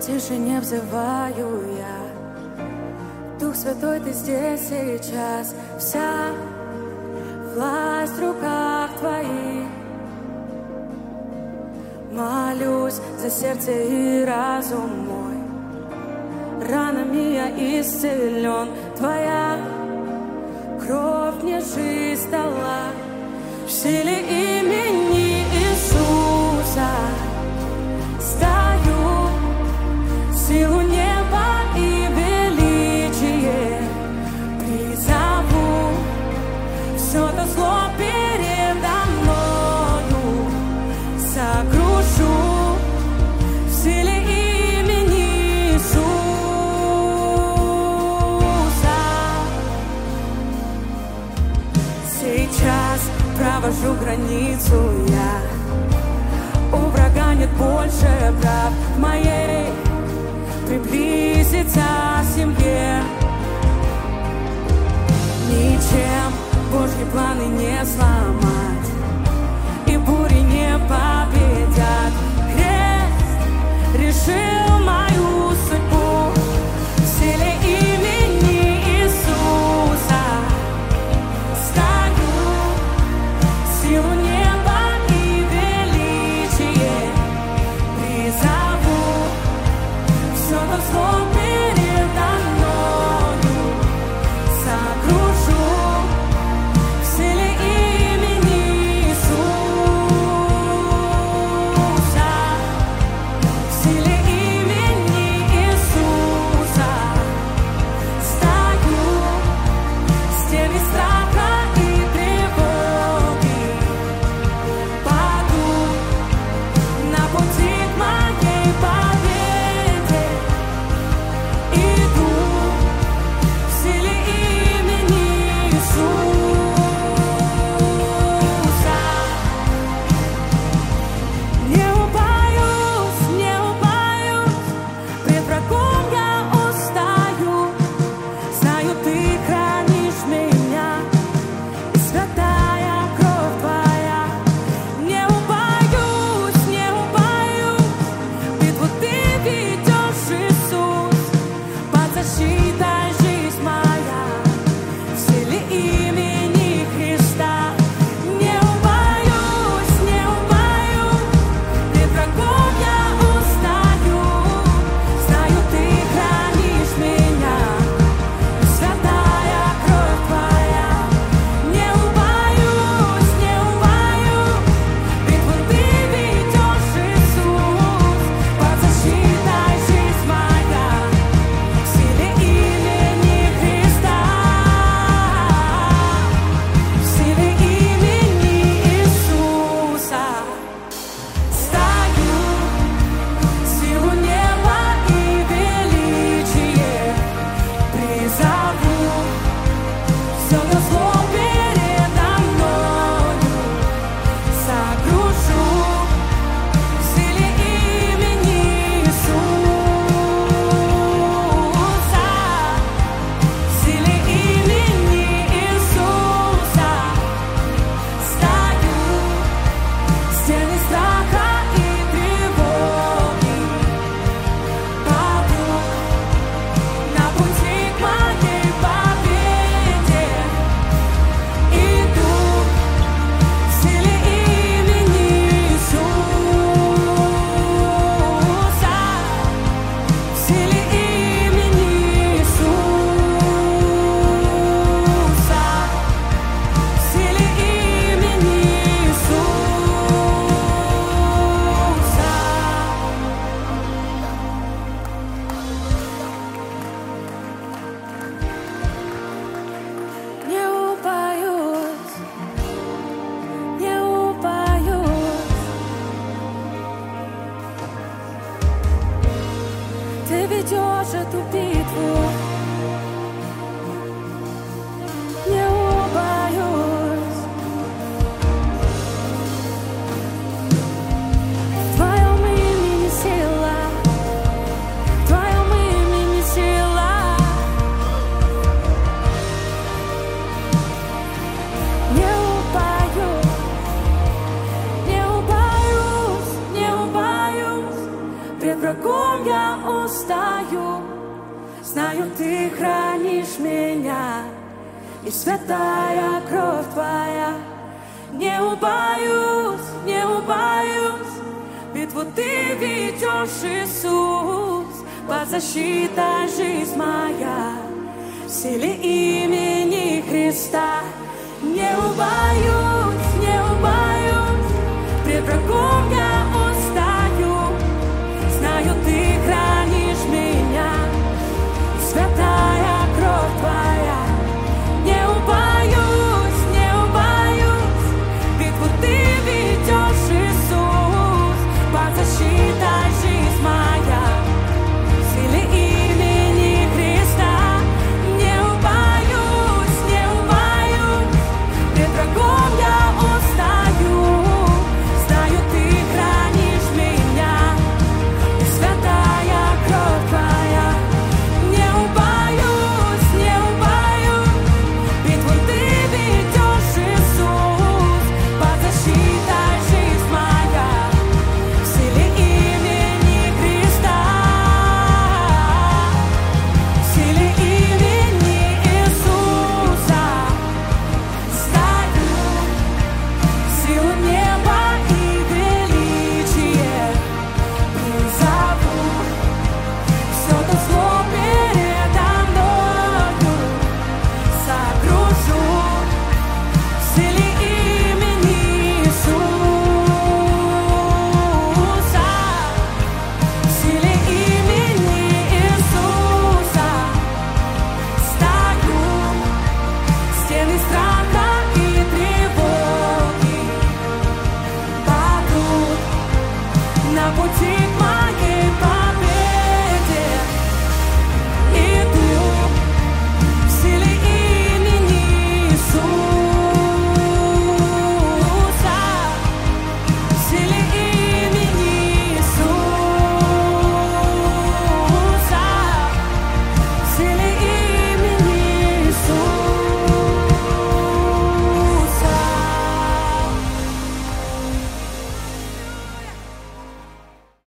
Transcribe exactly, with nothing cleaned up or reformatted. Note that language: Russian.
тишине взываю я. Дух Святой, Ты здесь сейчас. Вся власть в руках Твоих. Молюсь за сердце и разум мой. Ранами я исцелен. Твоя кровь мне жизнь дала. В силе имени Иисуса стою, силу неба и величие призову. Все то зло передо мною сокрушу в силе имени Иисуса. Сейчас провожу границу я. У врага нет больше прав моей приблизиться к семье. Ничем Божьи планы не сломать, и бури не победят. Крест решил мою судьбу. В силе имени Иисуса стою, силу неба и величие призову. Все то зло передо мною сокрушу в силе имени Иисуса. В силе имени Иисуса стою, стены страха и тревоги падут на пути к моей победе. Иду в силе имени Иисуса. Не убоюсь, не убоюсь, пред врагом я устаю. Знаю, Ты хранишь меня, и святая кровь Твоя. Не убоюсь, не убоюсь, битву Ты ведешь, Иисус. Под защитой жизнь моя, в силе имени Христа. Не убоюсь, не убоюсь, пред врагом я устаю. Знаю, Ты хранишь меня, и святая кровь Твоя. Не убоюсь, не убоюсь, битву Ты ведешь, Иисус. Под защитой жизнь моя, в силе имени Христа. В силе имени Иисуса стою, силу неба и величие призову. Все то зло передо мною сокрушу в силе имени Иисуса. В силе имени Иисуса стою, стены страха и тревоги падут на пути к моей победе. Иду в силе имени Иисуса. В силе имени Иисуса. В силе имени Иисуса. Не убоюсь, не убоюсь. Ты ведешь эту битву. Не убоюсь. В Твоем имени сила, в Твоем имени сила. Не убоюсь, не убоюсь, не убоюсь. Пред врагом я устаю, знаю, ты хранишь меня, и святая кровь твоя. Не убоюсь, не убоюсь, битву ты ведешь, Иисус, под защитой жизнь моя, в силе имени Христа. Не убоюсь, не убоюсь, пред врагом я устаю, знаю, ты хранишь меня, святая кровь твоя. Не убоюсь, не убоюсь, битву ты ведешь, Иисус, под защитой жизнь моя, в силе имени Христа. Не убоюсь, не убоюсь, пред врагом я устаю, знаю, ты хранишь меня, и святая кровь твоя. Не убоюсь, не убоюсь, битву ты ведешь, Иисус, под защитой жизнь моя, в силе имени Христа, в силе имени Иисуса. Стою, силу неба и величие призову, все то зло передо мною сокружу, в силе имени Иисуса, в силе имени Иисуса. Стою, стены страха и тревоги падут на пути